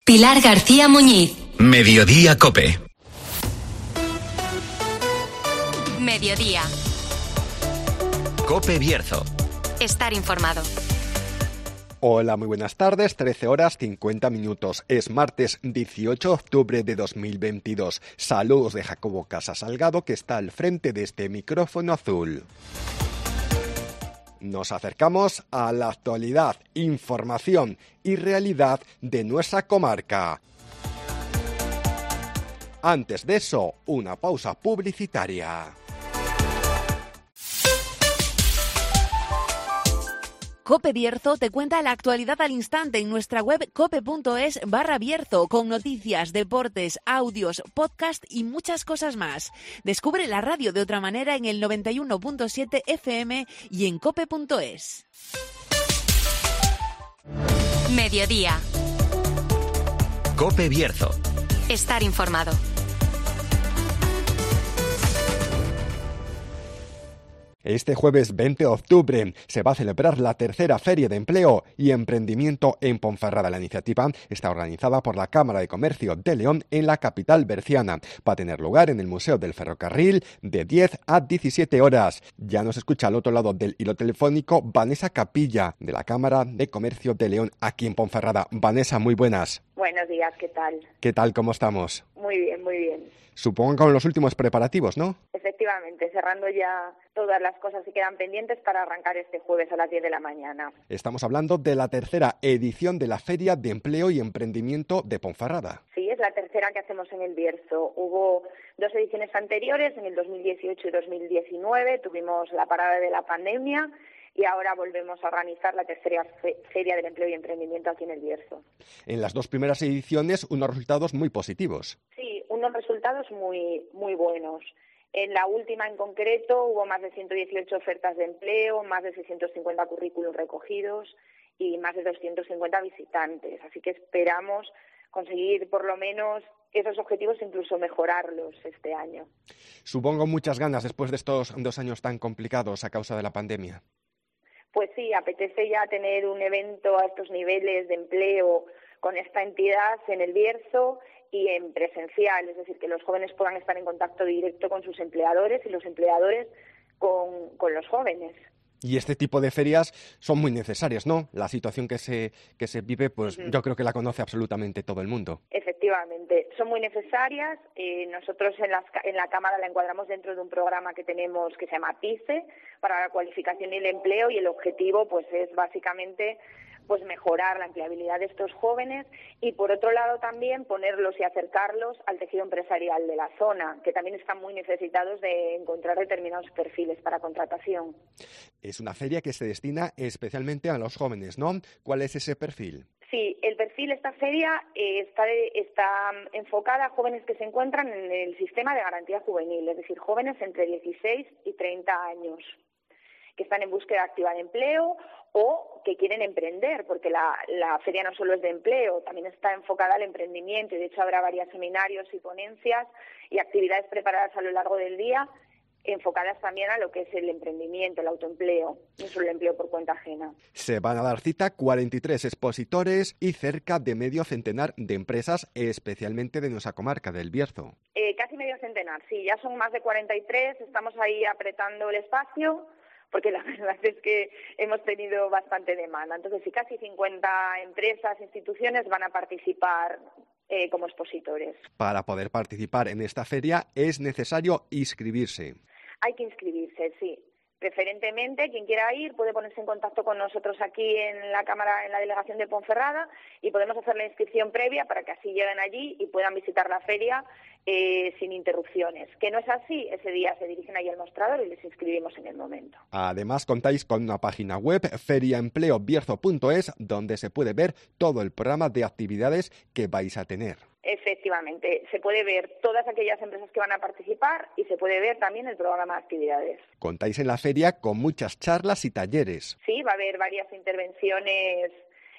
Pilar García Muñiz. Mediodía COPE. Mediodía. COPE Bierzo. Estar informado. Hola, muy buenas tardes, 13 horas 50 minutos. Es martes 18 de octubre de 2022. Saludos de Jacobo Casas Salgado, que está al frente de este micrófono azul. Nos acercamos a la actualidad, información y realidad de nuestra comarca. Antes de eso, una pausa publicitaria. COPE Bierzo te cuenta la actualidad al instante en nuestra web cope.es/Bierzo, con noticias, deportes, audios, podcast y muchas cosas más. Descubre la radio de otra manera en el 91.7 FM y en cope.es. Mediodía. COPE Bierzo. Estar informado. Este jueves 20 de octubre se va a celebrar la tercera Feria de Empleo y Emprendimiento en Ponferrada. La iniciativa está organizada por la Cámara de Comercio de León en la capital berciana. Va a tener lugar en el Museo del Ferrocarril de 10 a 17 horas. Ya nos escucha al otro lado del hilo telefónico Vanessa Capilla, de la Cámara de Comercio de León aquí en Ponferrada. Vanessa, muy buenas. Buenos días, ¿qué tal? ¿Qué tal? ¿Cómo estamos? Muy bien, muy bien. Supongo que con los últimos preparativos, ¿no? Efectivamente, cerrando ya todas las cosas que quedan pendientes para arrancar este jueves a las 10 de la mañana. Estamos hablando de la tercera edición de la Feria de Empleo y Emprendimiento de Ponferrada. Sí, es la tercera que hacemos en el Bierzo. Hubo 2 ediciones anteriores, en el 2018 y 2019, tuvimos la parada de la pandemia y ahora volvemos a organizar la tercera Feria del Empleo y Emprendimiento aquí en el Bierzo. En las 2 primeras ediciones, unos resultados muy positivos. Sí, unos resultados muy buenos. En la última en concreto hubo más de 118 ofertas de empleo, más de 650 currículums recogidos y más de 250 visitantes. Así que esperamos conseguir por lo menos esos objetivos e incluso mejorarlos este año. Supongo muchas ganas después de estos 2 años tan complicados a causa de la pandemia. Pues sí, apetece ya tener un evento a estos niveles de empleo con esta entidad en el Bierzo y en presencial, es decir, que los jóvenes puedan estar en contacto directo con sus empleadores y los empleadores con los jóvenes. Y este tipo de ferias son muy necesarias, ¿no? La situación que se vive, pues yo creo que la conoce absolutamente todo el mundo. Efectivamente, son muy necesarias. Nosotros en la Cámara la encuadramos dentro de un programa que tenemos que se llama PICE, para la cualificación y el empleo, y el objetivo pues es básicamente pues mejorar la empleabilidad de estos jóvenes y, por otro lado, también ponerlos y acercarlos al tejido empresarial de la zona, que también están muy necesitados de encontrar determinados perfiles para contratación. Es una feria que se destina especialmente a los jóvenes, ¿no? ¿Cuál es ese perfil? Sí, el perfil de esta feria está enfocada a jóvenes que se encuentran en el sistema de garantía juvenil, es decir, jóvenes entre 16 y 30 años, que están en búsqueda activa de empleo o que quieren emprender, porque la feria no solo es de empleo, también está enfocada al emprendimiento, y de hecho habrá varios seminarios y ponencias y actividades preparadas a lo largo del día enfocadas también a lo que es el emprendimiento, el autoempleo, no solo el empleo por cuenta ajena. Se van a dar cita 43 expositores y cerca de medio centenar de empresas, especialmente de nuestra comarca del Bierzo. Casi medio centenar, sí, ya son más de 43, estamos ahí apretando el espacio, porque la verdad es que hemos tenido bastante demanda. Entonces, sí, casi 50 empresas, instituciones van a participar como expositores. Para poder participar en esta feria es necesario inscribirse. Hay que inscribirse, sí. Preferentemente, quien quiera ir puede ponerse en contacto con nosotros aquí en la Cámara, en la delegación de Ponferrada, y podemos hacer la inscripción previa para que así lleguen allí y puedan visitar la feria sin interrupciones. Que no es así, ese día se dirigen ahí al mostrador y les inscribimos en el momento. Además, contáis con una página web, feriaempleobierzo.es, donde se puede ver todo el programa de actividades que vais a tener. Efectivamente, se puede ver todas aquellas empresas que van a participar y se puede ver también el programa de actividades. Contáis en la feria con muchas charlas y talleres. Sí, va a haber varias intervenciones,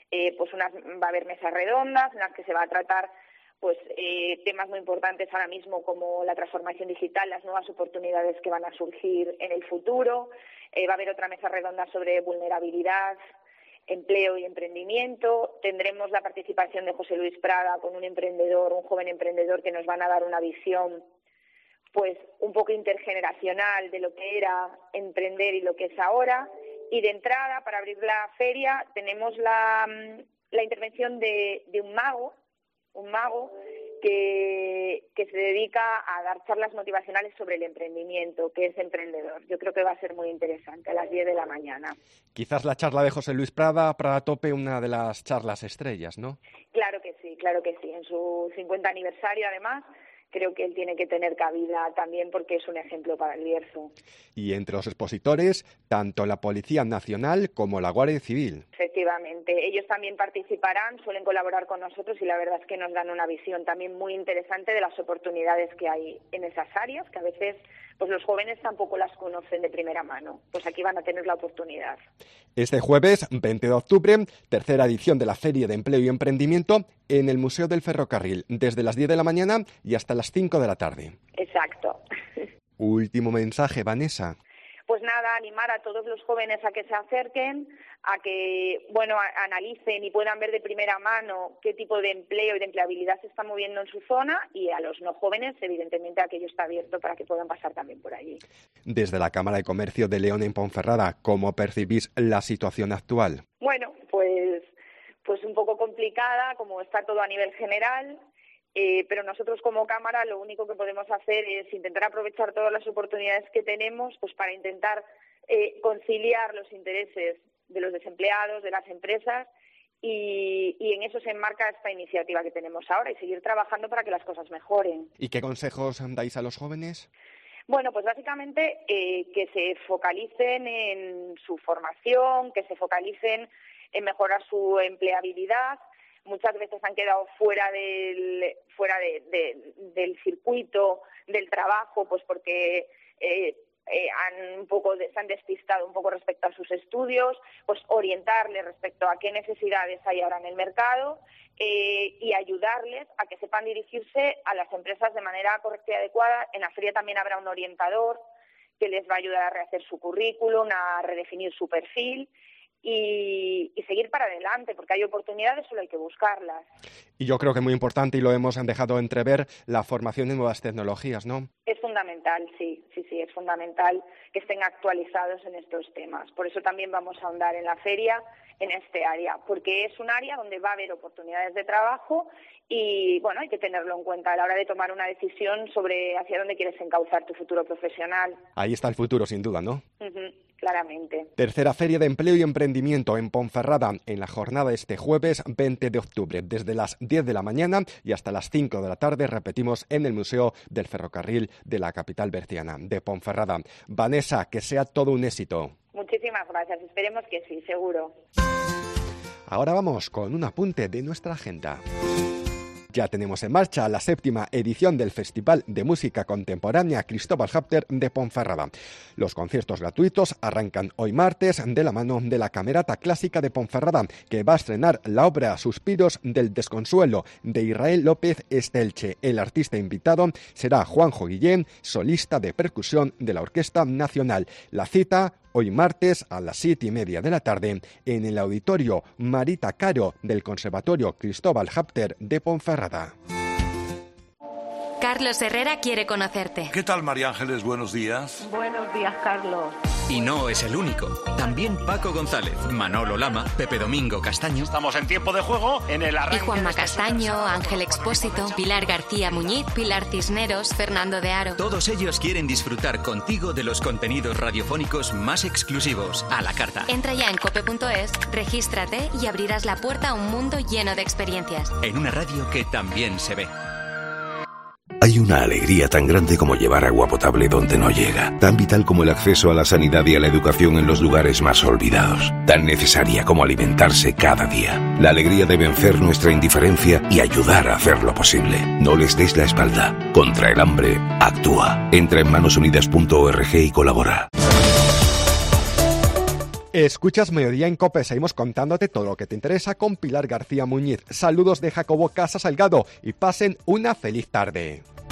va a haber mesas redondas en las que se va a tratar temas muy importantes ahora mismo como la transformación digital, las nuevas oportunidades que van a surgir en el futuro. Va a haber otra mesa redonda sobre vulnerabilidad, empleo y emprendimiento. Tendremos la participación de José Luis Prada con un joven emprendedor que nos van a dar una visión pues un poco intergeneracional de lo que era emprender y lo que es ahora. Y de entrada, para abrir la feria, tenemos la intervención de un mago que se dedica a dar charlas motivacionales sobre el emprendimiento, que es emprendedor. Yo creo que va a ser muy interesante, a las 10 de la mañana. Quizás la charla de José Luis Prada tope una de las charlas estrellas, ¿no? Claro que sí. En su 50 aniversario, además, creo que él tiene que tener cabida también porque es un ejemplo para el Bierzo. Y entre los expositores, tanto la Policía Nacional como la Guardia Civil. Efectivamente, ellos también participarán, suelen colaborar con nosotros y la verdad es que nos dan una visión también muy interesante de las oportunidades que hay en esas áreas, que a veces pues los jóvenes tampoco las conocen de primera mano. Pues aquí van a tener la oportunidad. Este jueves, 20 de octubre, tercera edición de la Feria de Empleo y Emprendimiento en el Museo del Ferrocarril, desde las 10 de la mañana y hasta las 5 de la tarde. Exacto. Último mensaje, Vanessa. Pues nada, animar a todos los jóvenes a que se acerquen, a que, analicen y puedan ver de primera mano qué tipo de empleo y de empleabilidad se está moviendo en su zona, y a los no jóvenes, evidentemente, aquello está abierto para que puedan pasar también por allí. Desde la Cámara de Comercio de León en Ponferrada, ¿cómo percibís la situación actual? Bueno, pues un poco complicada, como está todo a nivel general. Pero nosotros como Cámara lo único que podemos hacer es intentar aprovechar todas las oportunidades que tenemos pues para intentar conciliar los intereses de los desempleados, de las empresas, y en eso se enmarca esta iniciativa que tenemos ahora, y seguir trabajando para que las cosas mejoren. ¿Y qué consejos dais a los jóvenes? Bueno, pues básicamente que se focalicen en su formación, que se focalicen en mejorar su empleabilidad. Muchas veces han quedado fuera del circuito del trabajo, pues porque se han despistado un poco respecto a sus estudios, pues orientarles respecto a qué necesidades hay ahora en el mercado y ayudarles a que sepan dirigirse a las empresas de manera correcta y adecuada. En la feria también habrá un orientador que les va a ayudar a rehacer su currículum, a redefinir su perfil y seguir para adelante, porque hay oportunidades, solo hay que buscarlas. Y yo creo que es muy importante, y lo hemos dejado entrever, la formación en nuevas tecnologías, ¿no? Es fundamental, sí, es fundamental que estén actualizados en estos temas. Por eso también vamos a ahondar en la feria en este área, porque es un área donde va a haber oportunidades de trabajo y, hay que tenerlo en cuenta a la hora de tomar una decisión sobre hacia dónde quieres encauzar tu futuro profesional. Ahí está el futuro, sin duda, ¿no? Claramente. Tercera Feria de Empleo y Emprendimiento en Ponferrada, en la jornada este jueves 20 de octubre, desde las 10 de la mañana y hasta las 5 de la tarde, repetimos, en el Museo del Ferrocarril de la capital berciana, de Ponferrada. Vanessa, que sea todo un éxito. Muchísimas gracias, esperemos que sí, seguro. Ahora vamos con un apunte de nuestra agenda. Ya tenemos en marcha la 7ª edición del Festival de Música Contemporánea Cristóbal Hapter de Ponferrada. Los conciertos gratuitos arrancan hoy martes de la mano de la Camerata Clásica de Ponferrada, que va a estrenar la obra Suspiros del Desconsuelo de Israel López Estelche. El artista invitado será Juanjo Guillén, solista de percusión de la Orquesta Nacional. La cita hoy martes a las 7:30 de la tarde en el Auditorio Marita Caro del Conservatorio Cristóbal Hapter de Ponferrada. Carlos Herrera quiere conocerte. ¿Qué tal, María Ángeles? Buenos días. Buenos días, Carlos. Y no es el único. También Paco González, Manolo Lama, Pepe Domingo Castaño. Estamos en tiempo de juego en el arranque. Y Juanma Castaño, Ángel Expósito, Pilar García Muñiz, Pilar Cisneros, Fernando de Aro. Todos ellos quieren disfrutar contigo de los contenidos radiofónicos más exclusivos, a la carta. Entra ya en cope.es, regístrate y abrirás la puerta a un mundo lleno de experiencias. En una radio que también se ve. Hay una alegría tan grande como llevar agua potable donde no llega, tan vital como el acceso a la sanidad y a la educación en los lugares más olvidados, tan necesaria como alimentarse cada día. La alegría de vencer nuestra indiferencia y ayudar a hacerlo posible. No les des la espalda. Contra el hambre, actúa. Entra en manosunidas.org y colabora. Escuchas Mediodía en COPE, seguimos contándote todo lo que te interesa con Pilar García Muñiz. Saludos de Jacobo Casa Salgado y pasen una feliz tarde.